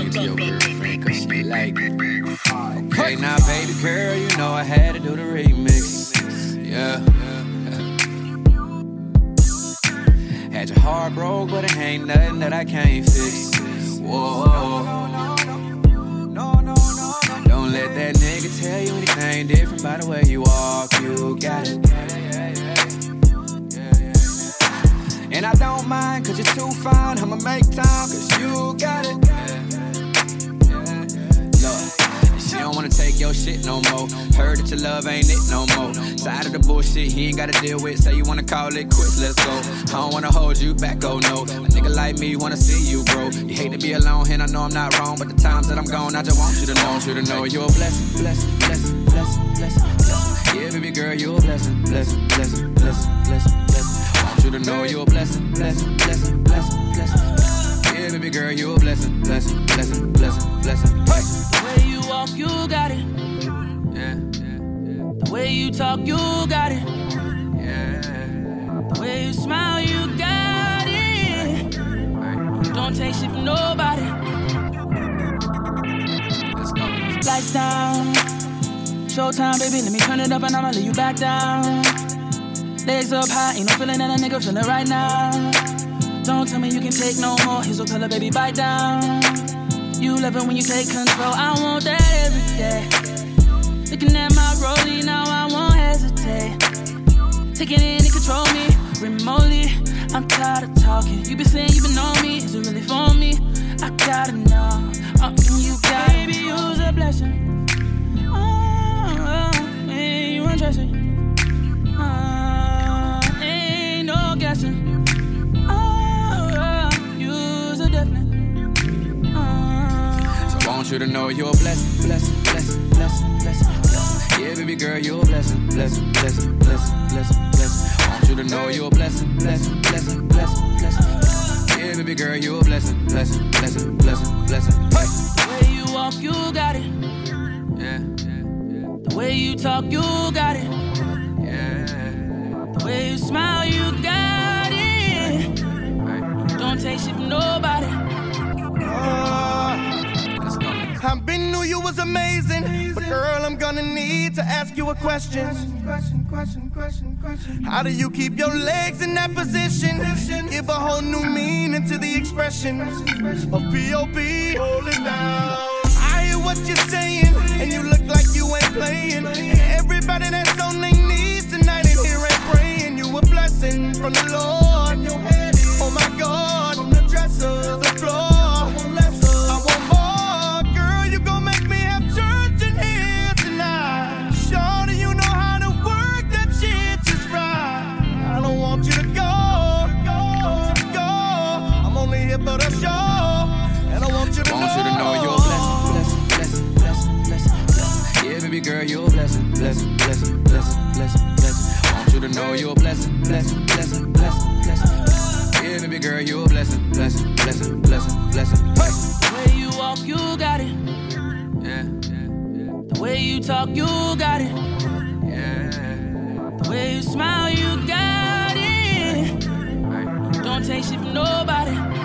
it to your girlfriend, cause she like it. Okay, now baby girl, you know I had to do the remix. Yeah. Had your heart broke, but it ain't nothing that I can't fix. Whoa. Don't let that nigga tell you anything different by the way you walk. You got it. And I don't mind, cause you're too fine. I'ma make time, cause you got it. Look, she don't wanna take your shit no more. Heard that your love ain't it no more. Side of the bullshit he ain't gotta deal with. Say you wanna call it quits, let's go. I don't wanna hold you back, oh no. A nigga like me wanna see you, bro. You hate to be alone, and I know I'm not wrong. But the times that I'm gone, I just want you to know you're a blessing, blessing, blessing, blessing, blessing, blessing. Yeah, baby girl, you're a blessing, blessing, blessing, blessing, blessing, blessing. Want you to know you're a blessing, blessing, blessing, blessing, blessing. Yeah, baby girl, you're a blessing, blessing, blessing, blessing, blessing. The way you walk, you got it. Yeah. The way you talk, you got it. Yeah. The way you smile, you got it. Don't take shit from nobody. Let's go. Lights down. Showtime, baby, let me turn it up and I'ma lay you back down. Legs up high, ain't no feeling that a nigga feeling right now. Don't tell me you can take no more. Here's your color, baby, bite down. You love it when you take control. I want that every day. Looking at my rollie, now I won't hesitate. Taking it and control me remotely. I'm tired of talking. You been saying you been on me. Is it really for me? I gotta know. You got baby, you's a blessing. Man, you undressing. Ain't no guessing. You's a definite. So I want you to know you're a blessing, blessing, blessing, blessing, blessing. Yeah, baby girl, you're a blessing, blessing, blessing, blessing, blessing, blessing. I want you to know you're a blessing, blessing, blessing, blessing, blessing. Yeah, baby girl, you're a blessing, blessing, blessing, blessing, blessing. The way you walk, you got it. Yeah. The way you talk, you got it. Yeah. The way you smile, you got it. Don't take shit from nobody. Let's go. I've been knew you was amazing, but girl, I'm gonna need to ask you a question. How do you keep your legs in that position? Give a whole new meaning to the expression of P.O.P. Hold it down. I hear what you're saying, and you look like you ain't playing. And everybody that's on their knees tonight in here ain't praying. You a blessing from the Lord. Oh my God, from the dresser to the floor. I want more, girl. You gon' make me have church in here tonight. Shorty, you know how to work that shit just right. I don't want you to go. I'm only here for the show, and I want you to know you're a blessing, blessing, blessing, blessing, blessing, blessing. Yeah, baby girl, you're a blessing, blessing, blessing, blessing, blessing, blessing. I want you to know you're a blessing, blessing, blessing, blessing, blessing. Yeah, baby girl, you're a blessing, blessing, blessing, blessing, blessing. The way you walk, you got it. Yeah. The way you talk, you got it. Yeah. The way you smile, you got it. Don't take shit from nobody.